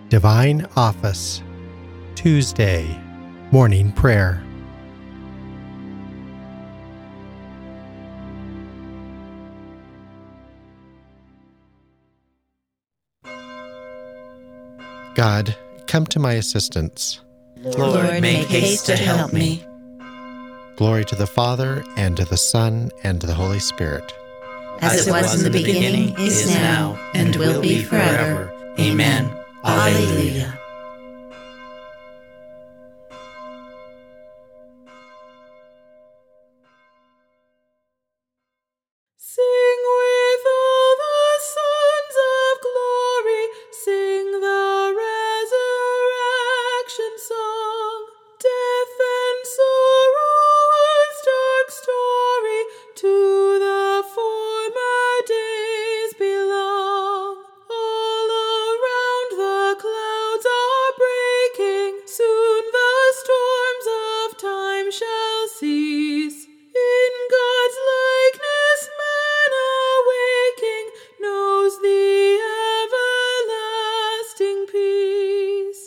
Divine Office, Tuesday, Morning Prayer. God, come to my assistance. Lord, make haste to help me. Glory to the Father, and to the Son, and to the Holy Spirit. As it was in the beginning, is now, and will be forever. Amen. Alleluia. Sing with all the sons of glory, sing the resurrection song. Death and sorrow's dark story to the former days belong. All around the clouds are breaking, soon the storms of time shall cease. In God's likeness man awaking knows the everlasting peace.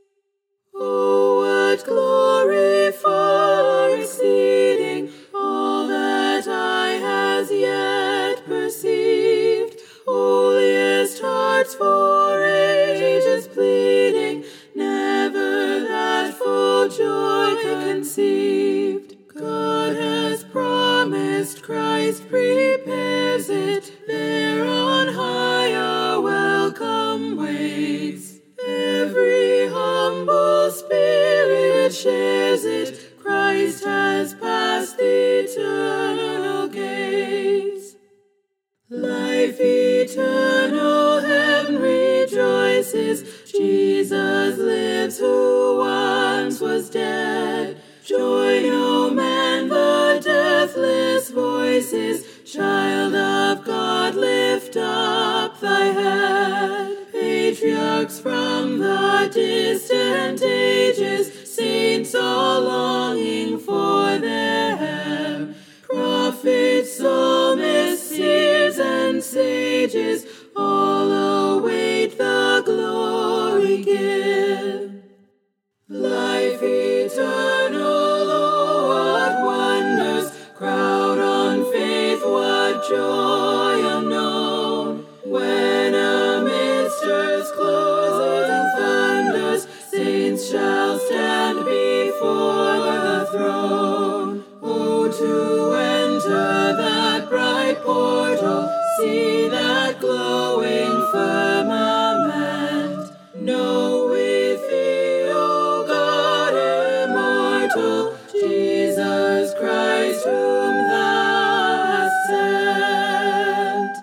Oh, what glory far exceeding all that eye has yet perceived. Holiest hearts for ages pleading, never that full joy conceived. God has promised, Christ prepares it, there on high our welcome waits. Every humble spirit shares it, Christ has passed the eternal gates. Life eternal, heaven rejoices, Jesus lives who once was dead. Join, O man, the deathless voices, child of God, lift up thy head. Patriarchs from the distant ages, saints all longing for their heir. Prophets, psalmists, seers, and sages, all await the glory give. Life eternal, oh, what wonders crowd on faith, what joy unknown. When amidst earth's closes and thunders, saints shall stand before the throne. Oh, to enter that bright portal, see that glowing firmament. Know with thee, O God immortal, Jesus Christ whom thou hast sent.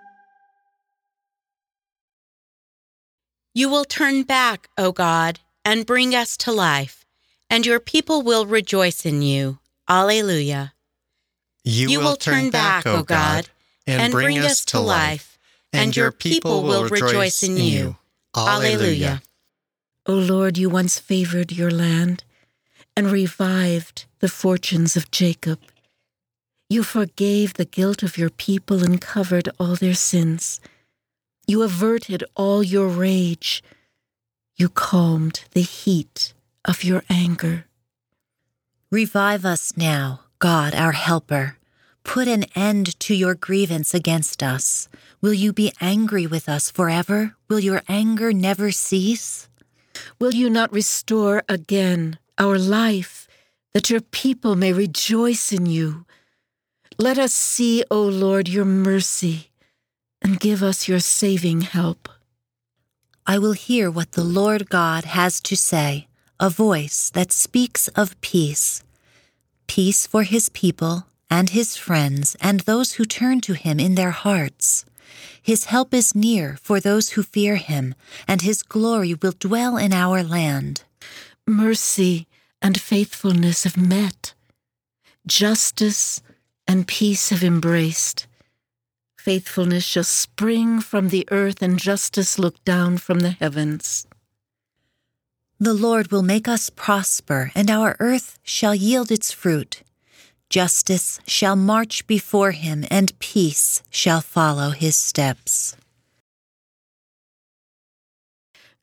You will turn back, O God, and bring us to life, and your people will rejoice in you. Alleluia. You will turn back, O God, and bring us to life, and your people will rejoice in you. Alleluia. O Lord, you once favored your land and revived the fortunes of Jacob. You forgave the guilt of your people and covered all their sins. You averted all your rage. You calmed the heat of your anger. Revive us now, God, our helper. Put an end to your grievance against us. Will you be angry with us forever? Will your anger never cease? Will you not restore again our life, that your people may rejoice in you? Let us see, O Lord, your mercy, and give us your saving help. I will hear what the Lord God has to say, a voice that speaks of peace. Peace for his people and his friends and those who turn to him in their hearts. His help is near for those who fear him, and his glory will dwell in our land. Mercy and faithfulness have met. Justice and peace have embraced. Faithfulness shall spring from the earth, and justice look down from the heavens. The Lord will make us prosper, and our earth shall yield its fruit. Justice shall march before him, and peace shall follow his steps.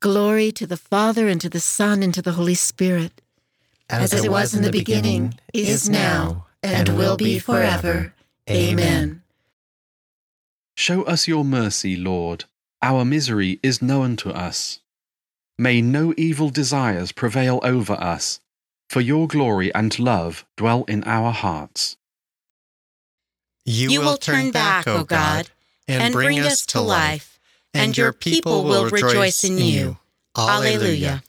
Glory to the Father, and to the Son, and to the Holy Spirit. As it was in the beginning, is now, and will be forever. Amen. Show us your mercy, Lord. Our misery is known to us. May no evil desires prevail over us, for your glory and love dwell in our hearts. You will turn back, O God, and bring us to life, and your people will rejoice in you. Alleluia.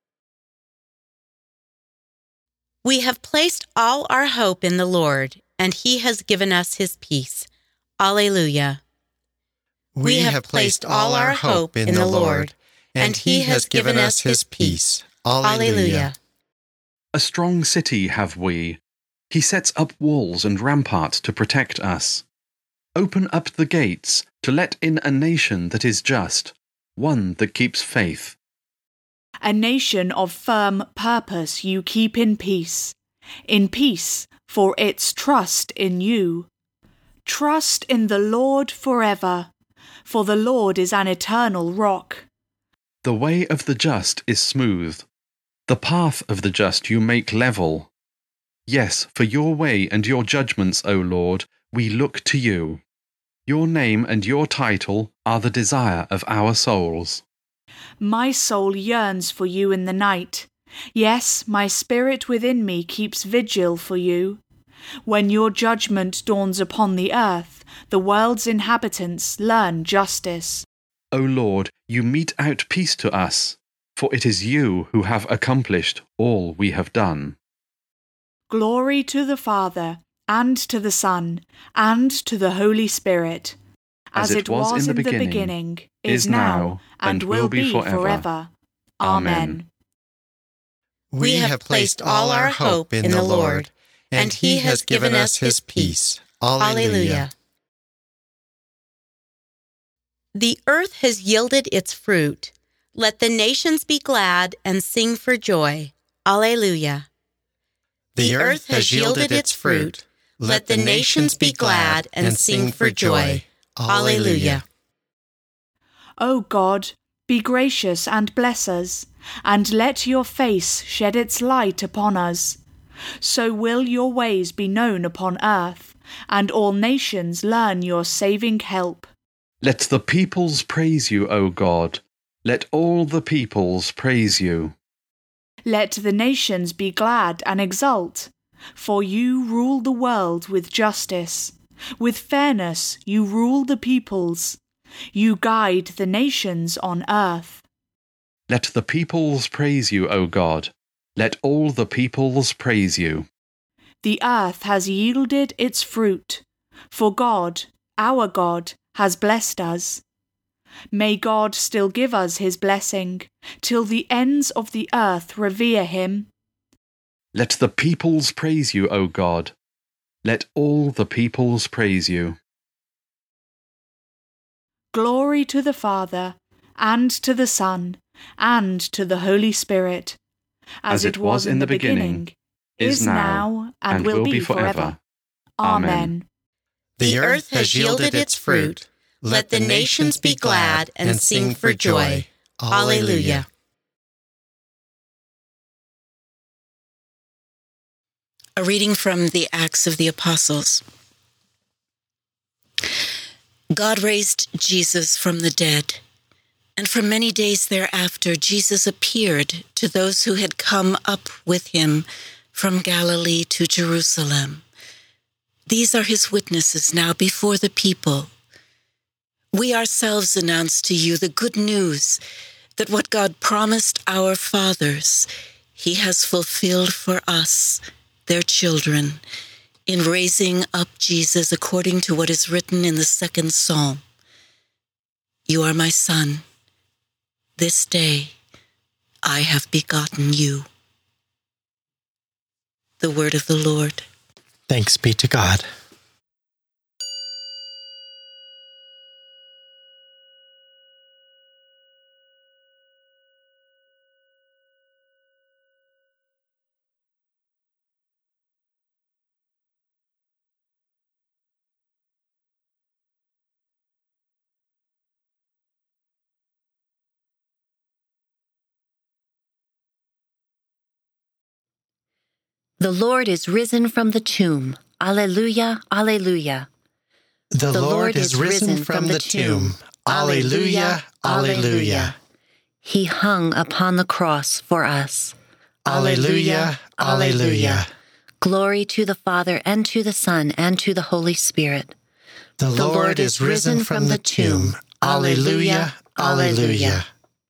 We have placed all our hope in the Lord, and he has given us his peace. Alleluia. We have placed all our hope in the Lord, and he has given us his peace. Alleluia. A strong city have we. He sets up walls and ramparts to protect us. Open up the gates to let in a nation that is just, one that keeps faith. A nation of firm purpose you keep in peace, for its trust in you. Trust in the Lord forever, for the Lord is an eternal rock. The way of the just is smooth. The path of the just you make level. Yes, for your way and your judgments, O Lord, we look to you. Your name and your title are the desire of our souls. My soul yearns for you in the night. Yes, my spirit within me keeps vigil for you. When your judgment dawns upon the earth, the world's inhabitants learn justice. O Lord, you mete out peace to us, for it is you who have accomplished all we have done. Glory to the Father, and to the Son, and to the Holy Spirit, as it was in the beginning, is now, and will be forever. Amen. We have placed all our hope in the Lord, and he has given us his peace. Alleluia. The earth has yielded its fruit. Let the nations be glad and sing for joy. Alleluia. The earth has yielded its fruit. Let the nations be glad and sing for joy. Alleluia. O God, be gracious and bless us, and let your face shed its light upon us. So will your ways be known upon earth, and all nations learn your saving help. Let the peoples praise you, O God. Let all the peoples praise you. Let the nations be glad and exult, for you rule the world with justice. With fairness you rule the peoples. You guide the nations on earth. Let the peoples praise you, O God. Let all the peoples praise you. The earth has yielded its fruit, for God, our God, has blessed us. May God still give us his blessing, till the ends of the earth revere him. Let the peoples praise you, O God. Let all the peoples praise you. Glory to the Father, and to the Son, and to the Holy Spirit, as it was in the beginning, is now, and will be forever. Amen. The earth has yielded its fruit. Let the nations be glad and sing for joy. Alleluia. A reading from the Acts of the Apostles. God raised Jesus from the dead, and for many days thereafter Jesus appeared to those who had come up with him from Galilee to Jerusalem. These are his witnesses now before the people. We ourselves announce to you the good news that what God promised our fathers, he has fulfilled for us, their children, in raising up Jesus according to what is written in the second Psalm. You are my son. This day I have begotten you. The word of the Lord. Thanks be to God. The Lord is risen from the tomb. Alleluia, alleluia. The Lord is risen from the tomb. Alleluia, alleluia. He hung upon the cross for us. Alleluia, alleluia. Glory to the Father, and to the Son, and to the Holy Spirit. The Lord is risen from the tomb. Alleluia, alleluia.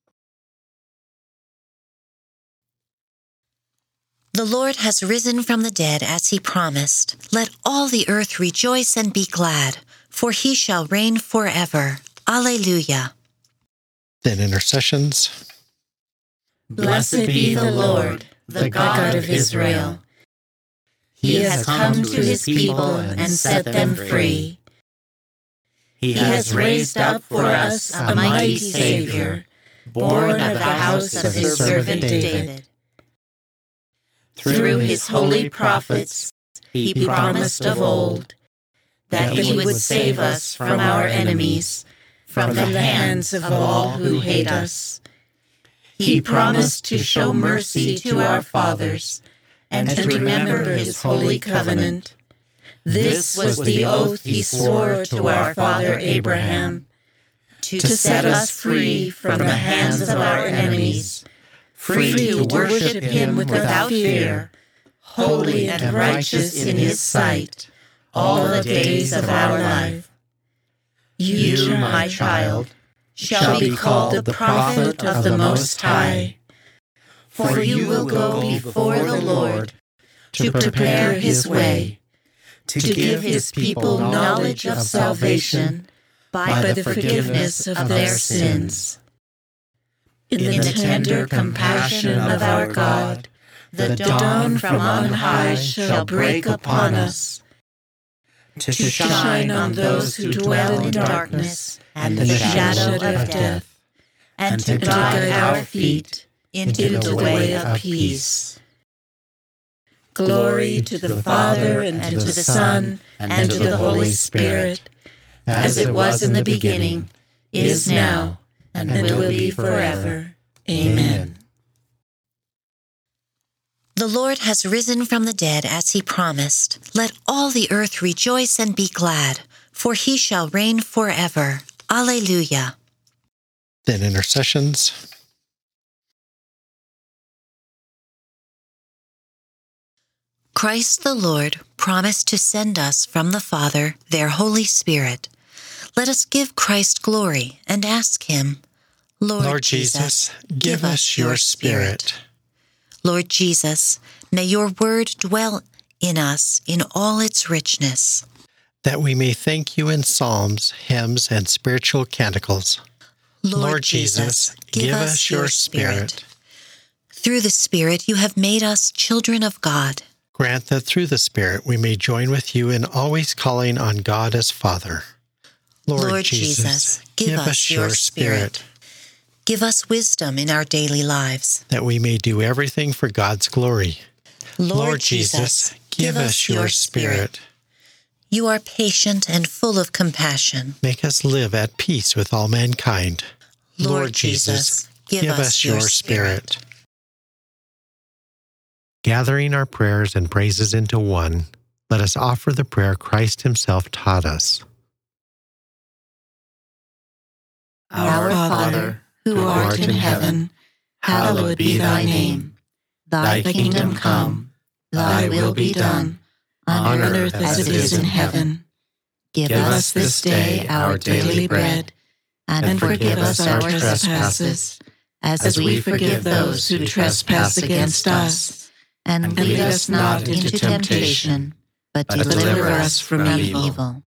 The Lord has risen from the dead as he promised. Let all the earth rejoice and be glad, for he shall reign forever. Alleluia. Then intercessions. Blessed be the Lord, the God of Israel. He has come to his people and set them free. He has raised up for us a mighty Savior, born of the house of his servant David. Through his holy prophets, he promised of old that he would save us from our enemies, from the hands of all who hate us. He promised to show mercy to our fathers and to remember his holy covenant. This was the oath he swore to our father Abraham, to set us free from the hands of our enemies, free to worship him without fear, holy and righteous in his sight, all the days of our life. You, my child, shall be called the prophet of the Most High, for you will go before the Lord to prepare his way, to give his people knowledge of salvation by the forgiveness of their sins. In the tender compassion of our God, the dawn from on high shall break upon us, to shine on those who dwell in darkness and the shadow of death, and to guide our feet into the way of peace. Glory to the Father, and to the Son, and to the Holy Spirit, as it was in the beginning, is now, and will be forever. Amen. The Lord has risen from the dead as he promised. Let all the earth rejoice and be glad, for he shall reign forever. Alleluia. Then intercessions. Christ the Lord promised to send us from the Father their Holy Spirit. Let us give Christ glory and ask him, Lord Jesus, give us your Spirit. Lord Jesus, may your word dwell in us in all its richness, that we may thank you in psalms, hymns, and spiritual canticles. Lord Jesus, give us your Spirit. Through the Spirit you have made us children of God. Grant that through the Spirit we may join with you in always calling on God as Father. Lord Jesus, give us your Spirit. Give us wisdom in our daily lives, that we may do everything for God's glory. Lord Jesus, give us your Spirit. You are patient and full of compassion. Make us live at peace with all mankind. Lord Jesus, give us your Spirit. Gathering our prayers and praises into one, let us offer the prayer Christ himself taught us. Our Father, who art in heaven, hallowed be thy name. Thy kingdom come, thy will be done, on earth as it is in heaven. Give us this day our daily bread, and forgive us our trespasses, as we forgive those who trespass against us. And lead us not into temptation, but deliver us from evil.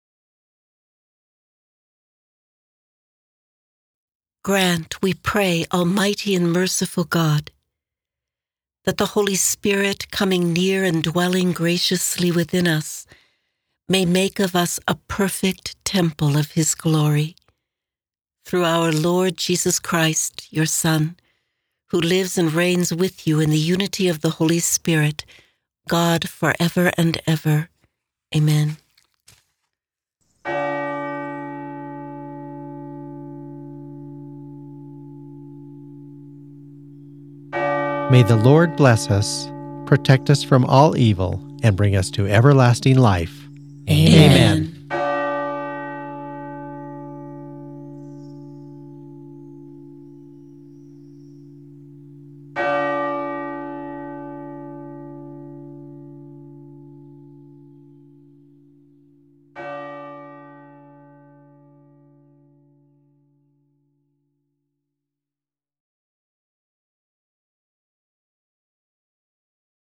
Grant, we pray, Almighty and merciful God, that the Holy Spirit, coming near and dwelling graciously within us, may make of us a perfect temple of his glory. Through our Lord Jesus Christ, your Son, who lives and reigns with you in the unity of the Holy Spirit, God forever and ever. Amen. May the Lord bless us, protect us from all evil, and bring us to everlasting life. Amen.